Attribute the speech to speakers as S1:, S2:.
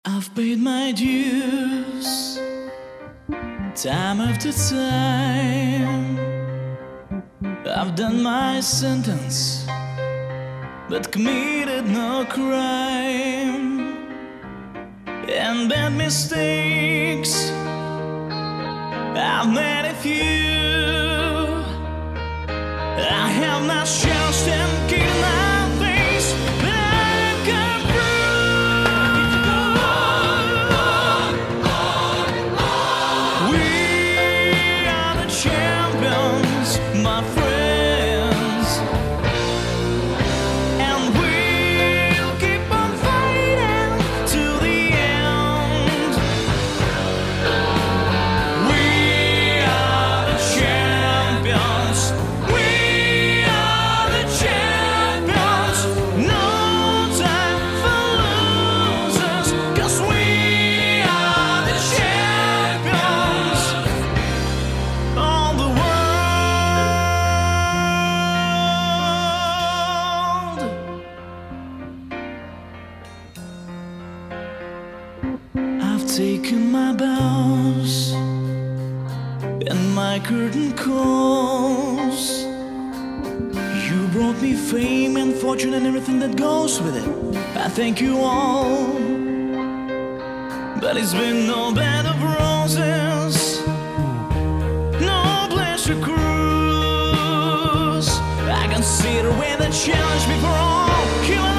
S1: I've paid my dues, time after time. I've done my sentence, but committed no crime. And bad mistakes, I've made a few. I have not changed and killed my face, but I've come through. We are the champions, my friends, and we'll keep on fighting to the end. We are the champions. We are the champions. No time for losers, 'cause we are the champions of the world. I've taken my bows and my curtain calls. You brought me fame and fortune and everything that goes with it. I thank you all, but it's been no bed of roses, no pleasure cruise. I consider when the challenge me for all.